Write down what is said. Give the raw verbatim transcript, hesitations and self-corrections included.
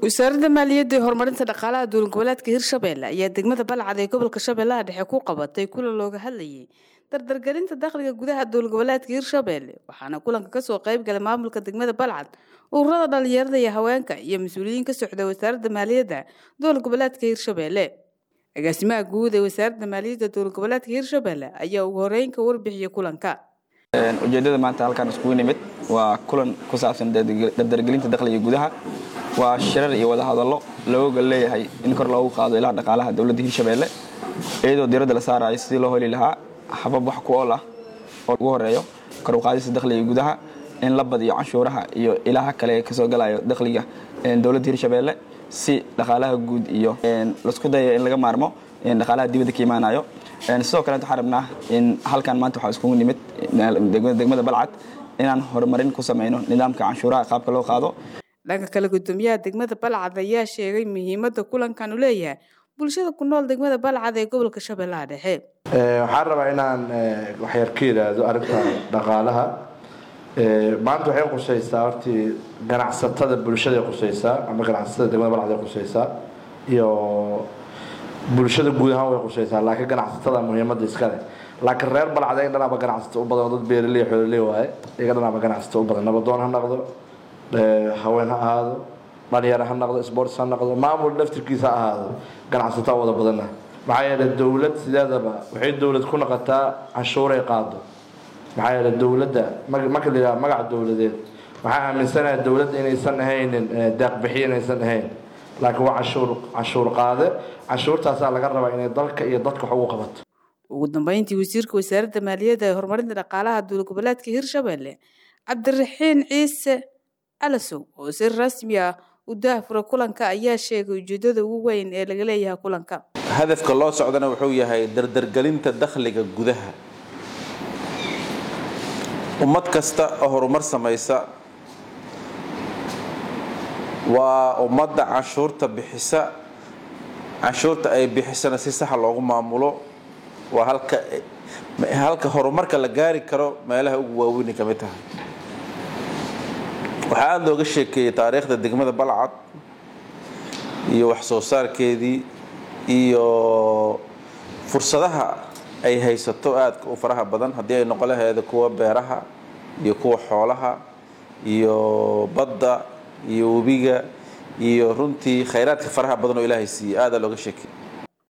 wasaaradda maaliyadda ee horumarinta dhaqaalaha dowlad goboleedka Hirshabelle ayaa degmada Balcad ee gobolka Shabeellaha Dhexe ku qabatay kulan looga hadlayay dardargelinta dakhliga gudaha dowlad goboleedka Hirshabelle waxaana kulanka ka soo qayb galay maamulka degmada Balcad ururada dhalinyarada iyo haweenka iyo mas'uuliyiin ka socda wasaaradda maaliyadda dowlad goboleedka Hirshabelle agaasimaha guud ee wasaaradda maaliyadda dowlad goboleedka Hirshabelle ayaa ugu horeyn ka warbixiyay kulanka ujeedada maanta halkaan isku nimid waa kulan ku saabsan dardargelinta dakhliga gudaha waa shirar iyo wada hadallo looga leeyahay in kor loogu qaado ilaha dhaqaalaha dawladda Hirshabelle iyadoo diiradda la saarayo sidii loo heli lahaa habab wax ku ool ah oo ugu horeeyo kor u qaadista dakhliga gudaha in la badiyo canshuuraha iyo ilaha kale ka soo galayo dakhliga dawladda Hirshabelle si dhaqaalaha guud iyo la isku dayo in laga maarmo in dhaqaalaha dibadda ka imaanayo sidoo kale waxaan rabnaa in halkaan maanta waxa isku nimid degmada Balcad inaan horumarin ku sameeyno nidaamka canshuuraha qaabka loo qaado dhanka kale gudoomiyaha degmada Balcad ayaa sheegay muhiimadda kulankan u leeyahay bulshada ku nool degmada Balcad ee gobolka Shabeellaha Dhexe ee waxaan rabaa inaan wax yar ka yiraahdo arrinta dhaqaalaha ee maanta waxay qosaysaa hortii ganacsatada bulshada qosaysaa ama ganacsatada degmada Balcad ay qosaysaa iyo bulshada guud ahaan way qosaysaa laakiin ganacsatada muhiimadda iska leh laakiin reer Balcad ay dhanaba ganacsato u badan dad beeraley xoololey waaye iyaga dhanaba ganacsato u badan nabadoon ha noqdo haween ha ahaado dhalinyaro ha noqdo sports ha noqdo maamul laftirkiisa ha ahaado ganacsato wada badan maxaa yeelay dawlad sideedaba waxay dawlad ku noqotaa canshuur ay qaado maxaa yeelay dawladda marka la yiraahdo magaca dawladeed waxaa aaminsanahay dawladda inaysan ahaynin deeq bixiye inaysan ahayn laakiin waa canshuur canshuur qaade canshuurtaas laga rabaa inay dalka iyo dadka wax ugu qabato ugu dambeyntii wasiirka wasaaradda maaliyadda ee horumarinta dhaqaalaha dowlad goboleedka Hirshabelle Cabdiraxiin Ciise Alasow oo si rasmi ah u daafura kulanka ayaa sheegay ujeedada ugu weyn ee laga leeyahay kulanka hadafka loo socdana wuxuu yahay dardargelinta dakhliga gudaha ummad kasta oo horumar samaysa waa ummadda canshuurta bixisa canshuurta ay bixisana si sax loogu maamulo waa halka halka horumarka la gaari karo meelaha ugu waaweyn ka mid tahay waxa aad looga sheekeeyay taariikhda degmada Balcad iyo wax soo saarkeedii iyo fursadaha ay haysato aad u faraha badan hadii ay noqon lahayd kuwa beeraha iyo kuwa xoolaha iyo badda iyo webiga iyo runtii khayraadka faraha badan oo Ilaahay siiyay aad looga sheekeeyay